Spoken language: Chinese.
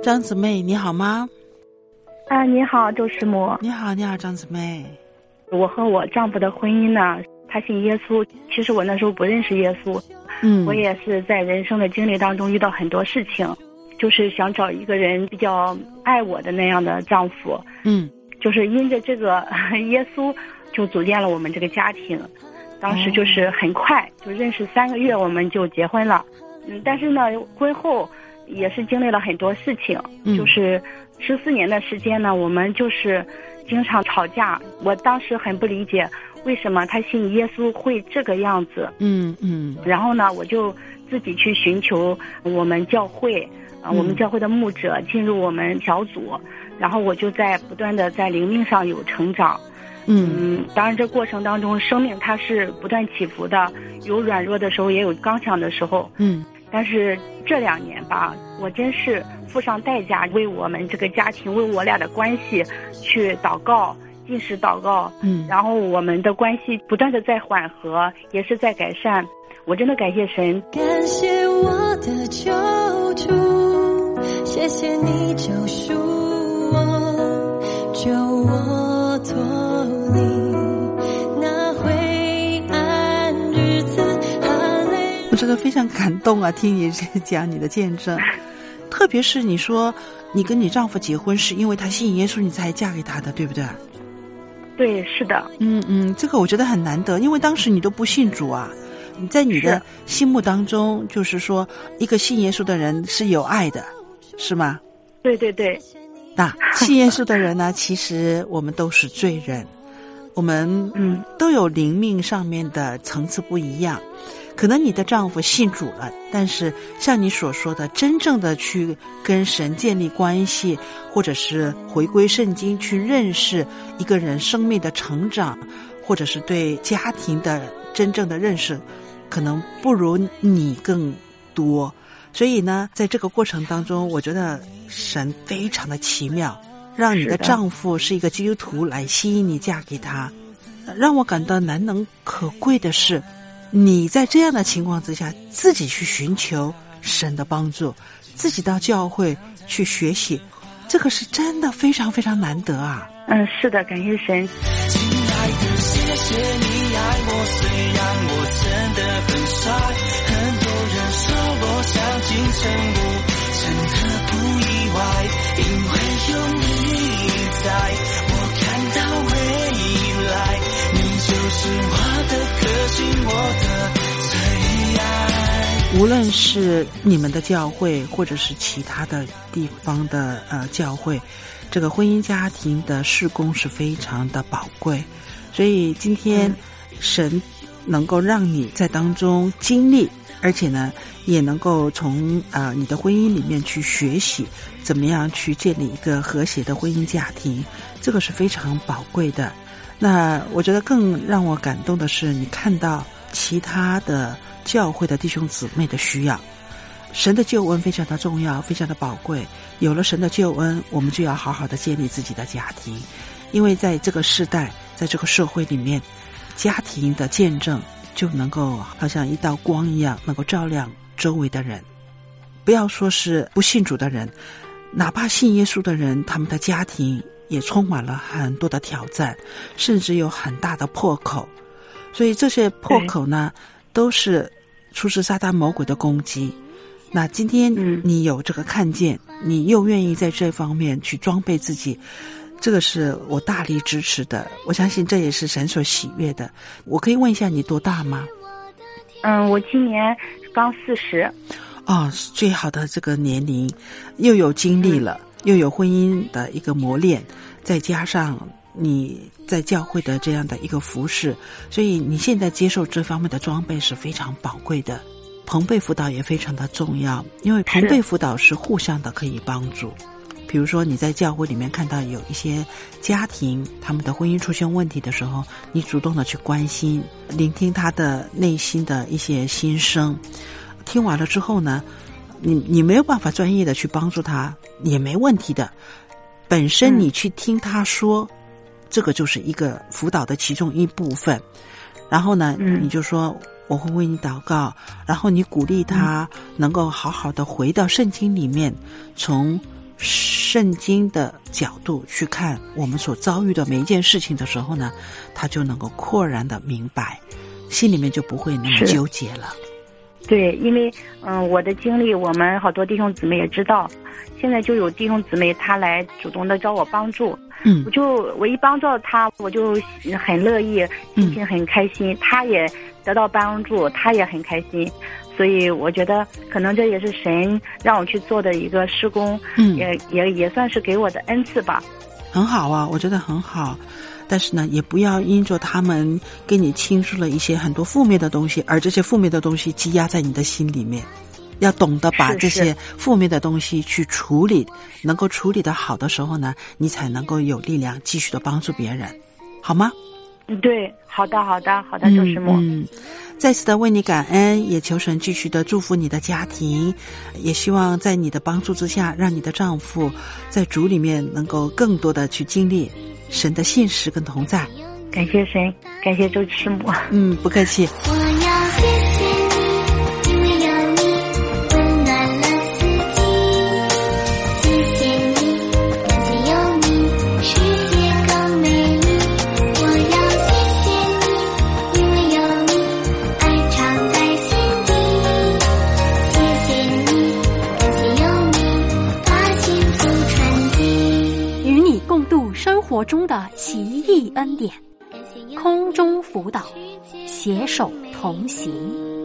张姊妹你好吗？ 你好，周师母。 你好，张姊妹。 我和我丈夫的婚姻呢，他信耶稣，其实我那时候不认识耶稣。我也是在人生的经历当中遇到很多事情，就是想找一个人比较爱我的那样的丈夫。就是因着这个耶稣，就组建了我们这个家庭。当时就是很快，就认识3个月我们就结婚了。但是呢，婚后也是经历了很多事情，就是14年的时间呢，我们就是经常吵架。我当时很不理解，为什么他信耶稣会这个样子。然后呢，我就自己去寻求我们教会，我们教会的牧者，进入我们小组，然后我就在不断的在灵命上有成长。当然这过程当中，生命它是不断起伏的，有软弱的时候，也有刚强的时候。但是这2年吧，我真是付上代价，为我们这个家庭，为我俩的关系去祷告，进食祷告。然后我们的关系不断的在缓和，也是在改善。我真的感谢神， 感谢我的救主，谢谢你救赎我，救我脱离那灰暗日子。 我真的非常感动啊，听你讲你的见证。特别是你说你跟你丈夫结婚是因为他信耶稣你才嫁给他的，对不对？ 对，是的。 这个我觉得很难得，因为当时你都不信主啊。你在你的心目当中，就是说一个信耶稣的人是有爱的，是吗？ 对对对。 那信耶稣的人呢，其实我们都是罪人，我们都有灵命上面的层次不一样。可能你的丈夫信主了，但是像你所说的，真正的去跟神建立关系，或者是回归圣经去认识一个人生命的成长，或者是对家庭的真正的认识，可能不如你更多。所以呢，在这个过程当中，我觉得神非常的奇妙，让你的丈夫是一个基督徒来吸引你嫁给他。让我感到难能可贵的是，你在这样的情况之下，自己去寻求神的帮助，自己到教会去学习，这个是真的非常非常难得啊。 是的，感谢神。 亲爱的，谢谢你爱我，虽然我真的很帅，很多人说我像金城武，真的不意外，因为有你在，我看到未来，你就是我的核心，我的最爱。 无论是你们的教会，或者是其他的地方的教会，这个婚姻家庭的事工是非常的宝贵。所以今天神能够让你在当中经历，而且呢也能够从你的婚姻里面去学习怎么样去建立一个和谐的婚姻家庭，这个是非常宝贵的。那我觉得更让我感动的是，你看到其他的教会的弟兄姊妹的需要。神的救恩非常的重要，非常的宝贵。有了神的救恩，我们就要好好的建立自己的家庭，因为在这个世代，在这个社会里面，家庭的见证就能够好像一道光一样，能够照亮周围的人。不要说是不信主的人，哪怕信耶稣的人，他们的家庭也充满了很多的挑战，甚至有很大的破口。所以这些破口呢，都是出自撒旦魔鬼的攻击。那今天你有这个看见，你又愿意在这方面去装备自己，这个是我大力支持的。我相信这也是神所喜悦的。我可以问一下你多大吗？ 我今年刚40。 最好的这个年龄，又有经历了，又有婚姻的一个磨练，再加上你在教会的这样的一个服侍，所以你现在接受这方面的装备是非常宝贵的。朋辈辅导也非常的重要，因为朋辈辅导是互相的可以帮助。比如说你在教会里面看到有一些家庭他们的婚姻出现问题的时候，你主动的去关心，聆听他的内心的一些心声，听完了之后呢，你没有办法专业的去帮助他也没问题的，本身你去听他说，这个就是一个辅导的其中一部分。然后呢你就说我会为你祷告，然后你鼓励他能够好好的回到圣经里面，从圣经的角度去看我们所遭遇的每一件事情的时候呢，他就能够豁然的明白，心里面就不会那么纠结了。 对，因为我的经历，我们好多弟兄姊妹也知道，现在就有弟兄姊妹他来主动的找我帮助，我一帮助他，我就很乐意，心情很开心，他也得到帮助，他也很开心，所以我觉得可能这也是神让我去做的一个事工，也算是给我的恩赐吧。 很好啊，我觉得很好。但是呢，也不要因着他们给你倾诉了一些很多负面的东西，而这些负面的东西积压在你的心里面。要懂得把这些负面的东西去处理，能够处理得好的时候呢，你才能够有力量继续的帮助别人，好吗？ 对，好的，周师母。 再次的为你感恩，也求神继续的祝福你的家庭，也希望在你的帮助之下，让你的丈夫在主里面能够更多的去经历神的信实跟同在。 感谢神，感谢周师母。 不客气。 我要谢谢你，因为有你温暖了四季。谢谢你，感谢有你，世界更美丽。我要谢谢你，因为有你，爱常在心底。谢谢你，感谢有你，把幸福传递。 与你共度生活中的奇异恩典，空中辅导，携手同行。